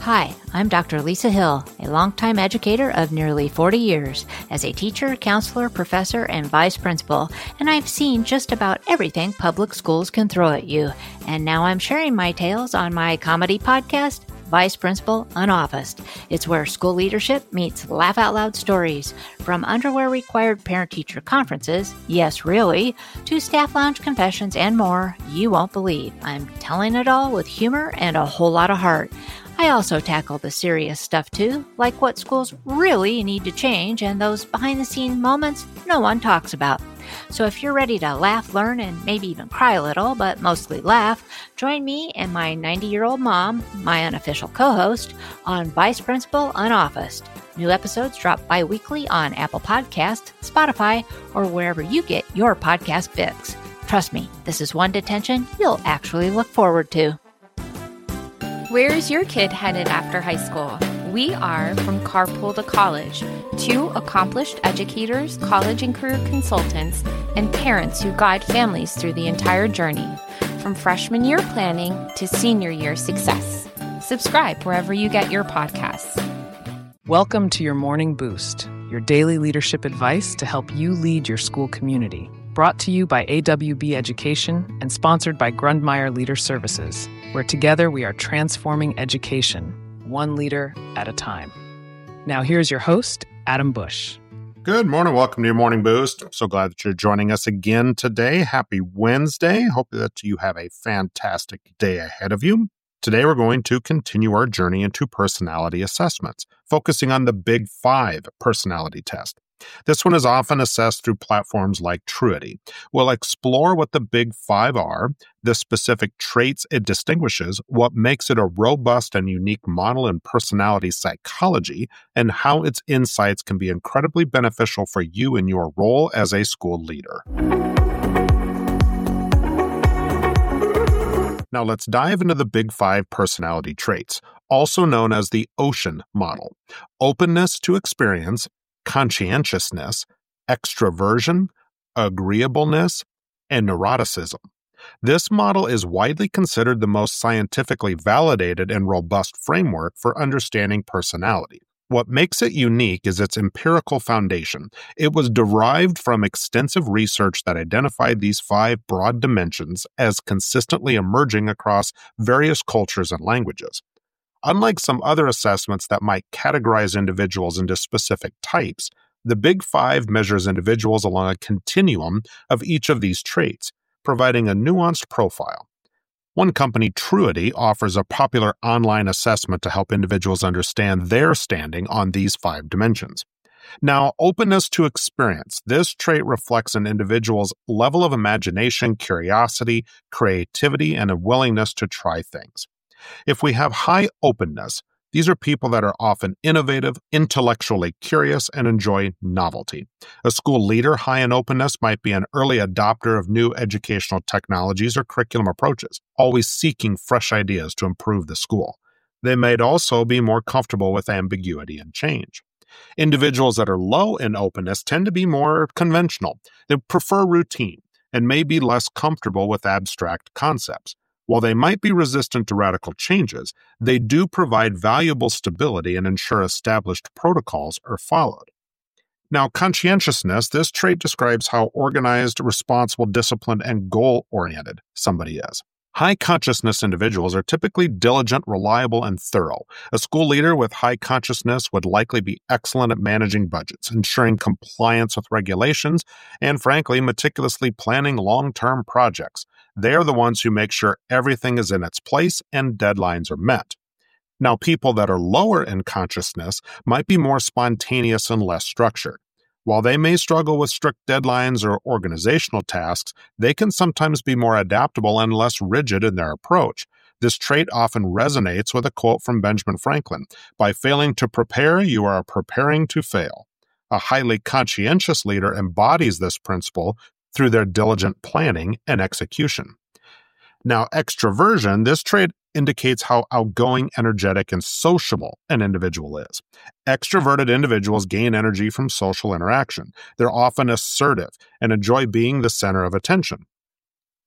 Hi, I'm Dr. Lisa Hill, a longtime educator of nearly 40 years as a teacher, counselor, professor, and vice principal, and I've seen just about everything public schools can throw at you. And now I'm sharing my tales on my comedy podcast, Vice Principal Unofficed. It's where school leadership meets laugh out loud stories. From underwear required parent teacher conferences, yes, really, to staff lounge confessions and more, you won't believe. I'm telling it all with humor and a whole lot of heart. I also tackle the serious stuff too, like what schools really need to change and those behind-the-scenes moments no one talks about. So if you're ready to laugh, learn, and maybe even cry a little, but mostly laugh, join me and my 90-year-old mom, my unofficial co-host, on Vice Principal Unofficed. New episodes drop bi-weekly on Apple Podcasts, Spotify, or wherever you get your podcast fix. Trust me, this is one detention you'll actually look forward to. Where is your kid headed after high school? We are from Carpool to College, two accomplished educators, college and career consultants, and parents who guide families through the entire journey, from freshman year planning to senior year success. Subscribe wherever you get your podcasts. Welcome to your Morning Boost, your daily leadership advice to help you lead your school community. Brought to you by AWB Education and sponsored by Grundmeyer Leader Services, where together we are transforming education, one leader at a time. Now here's your host, Adam Bush. Good morning. Welcome to your Morning Boost. I'm so glad that you're joining us again today. Happy Wednesday. Hope that you have a fantastic day ahead of you. Today we're going to continue our journey into personality assessments, focusing on the Big Five personality test. This one is often assessed through platforms like Truity. We'll explore what the Big Five are, the specific traits it distinguishes, what makes it a robust and unique model in personality psychology, and how its insights can be incredibly beneficial for you in your role as a school leader. Now let's dive into the Big Five personality traits, also known as the OCEAN model: openness to experience, conscientiousness, extroversion, agreeableness, and neuroticism. This model is widely considered the most scientifically validated and robust framework for understanding personality. What makes it unique is its empirical foundation. It was derived from extensive research that identified these five broad dimensions as consistently emerging across various cultures and languages. Unlike some other assessments that might categorize individuals into specific types, the Big Five measures individuals along a continuum of each of these traits, providing a nuanced profile. One company, Truity, offers a popular online assessment to help individuals understand their standing on these five dimensions. Now, openness to experience. This trait reflects an individual's level of imagination, curiosity, creativity, and a willingness to try things. If we have high openness, these are people that are often innovative, intellectually curious, and enjoy novelty. A school leader high in openness might be an early adopter of new educational technologies or curriculum approaches, always seeking fresh ideas to improve the school. They might also be more comfortable with ambiguity and change. Individuals that are low in openness tend to be more conventional. They prefer routine and may be less comfortable with abstract concepts. While they might be resistant to radical changes, they do provide valuable stability and ensure established protocols are followed. Now, conscientiousness, this trait describes how organized, responsible, disciplined, and goal-oriented somebody is. High consciousness individuals are typically diligent, reliable, and thorough. A school leader with high consciousness would likely be excellent at managing budgets, ensuring compliance with regulations, and frankly, meticulously planning long-term projects. They are the ones who make sure everything is in its place and deadlines are met. Now, people that are lower in consciousness might be more spontaneous and less structured. While they may struggle with strict deadlines or organizational tasks, they can sometimes be more adaptable and less rigid in their approach. This trait often resonates with a quote from Benjamin Franklin: "By failing to prepare, you are preparing to fail." A highly conscientious leader embodies this principle through their diligent planning and execution. Now, extroversion, this trait indicates how outgoing, energetic, and sociable an individual is. Extroverted individuals gain energy from social interaction. They're often assertive and enjoy being the center of attention.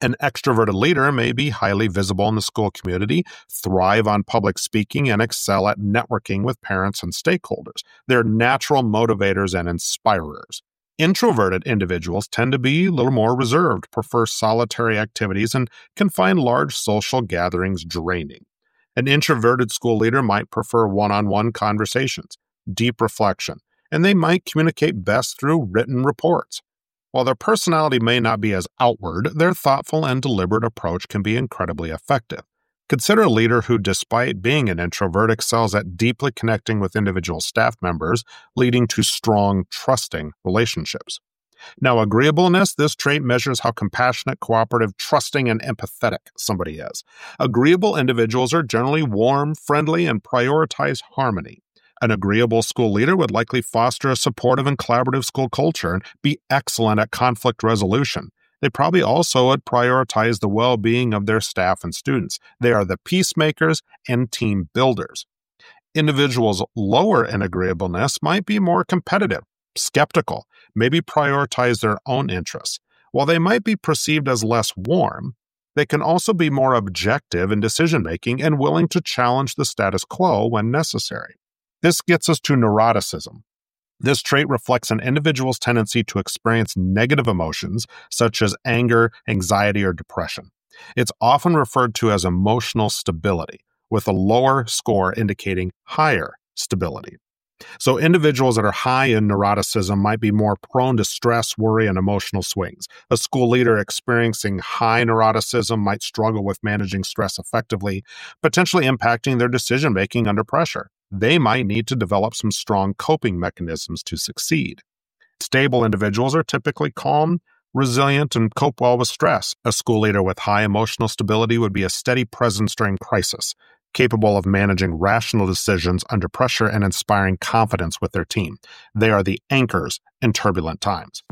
An extroverted leader may be highly visible in the school community, thrive on public speaking, and excel at networking with parents and stakeholders. They're natural motivators and inspirers. Introverted individuals tend to be a little more reserved, prefer solitary activities, and can find large social gatherings draining. An introverted school leader might prefer one-on-one conversations, deep reflection, and they might communicate best through written reports. While their personality may not be as outward, their thoughtful and deliberate approach can be incredibly effective. Consider a leader who, despite being an introvert, excels at deeply connecting with individual staff members, leading to strong, trusting relationships. Now, agreeableness, this trait measures how compassionate, cooperative, trusting, and empathetic somebody is. Agreeable individuals are generally warm, friendly, and prioritize harmony. An agreeable school leader would likely foster a supportive and collaborative school culture and be excellent at conflict resolution. They probably also would prioritize the well-being of their staff and students. They are the peacemakers and team builders. Individuals lower in agreeableness might be more competitive, skeptical, maybe prioritize their own interests. While they might be perceived as less warm, they can also be more objective in decision-making and willing to challenge the status quo when necessary. This gets us to neuroticism. This trait reflects an individual's tendency to experience negative emotions, such as anger, anxiety, or depression. It's often referred to as emotional stability, with a lower score indicating higher stability. So individuals that are high in neuroticism might be more prone to stress, worry, and emotional swings. A school leader experiencing high neuroticism might struggle with managing stress effectively, potentially impacting their decision-making under pressure. They might need to develop some strong coping mechanisms to succeed. Stable individuals are typically calm, resilient, and cope well with stress. A school leader with high emotional stability would be a steady presence during crisis, capable of managing rational decisions under pressure and inspiring confidence with their team. They are the anchors in turbulent times.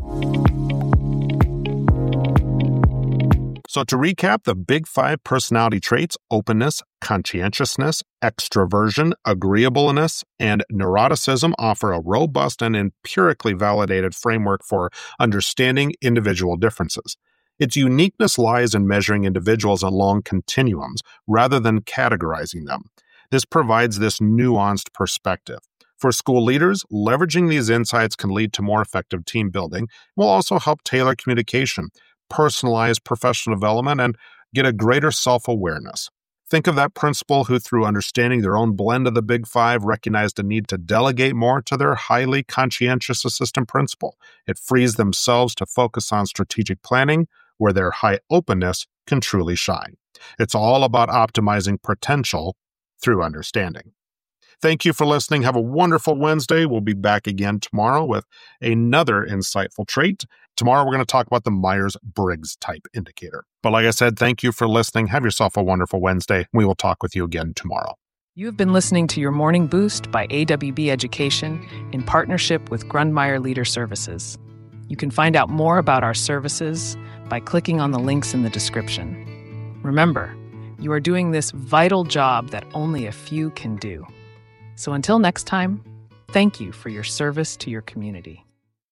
So to recap, the big 5 personality traits, openness, conscientiousness, extroversion, agreeableness, and neuroticism offer a robust and empirically validated framework for understanding individual differences. Its uniqueness lies in measuring individuals along continuums rather than categorizing them. This provides this nuanced perspective. For school leaders, leveraging these insights can lead to more effective team building, will also help tailor communication, personalize professional development, and get a greater self-awareness. Think of that principal who, through understanding their own blend of the Big 5, recognized a need to delegate more to their highly conscientious assistant principal. It frees themselves to focus on strategic planning, where their high openness can truly shine. It's all about optimizing potential through understanding. Thank you for listening. Have a wonderful Wednesday. We'll be back again tomorrow with another insightful trait. Tomorrow, we're going to talk about the Myers-Briggs type indicator. But like I said, thank you for listening. Have yourself a wonderful Wednesday. We will talk with you again tomorrow. You have been listening to Your Morning Boost by AWB Education in partnership with Grundmeyer Leader Services. You can find out more about our services by clicking on the links in the description. Remember, you are doing this vital job that only a few can do. So until next time, thank you for your service to your community.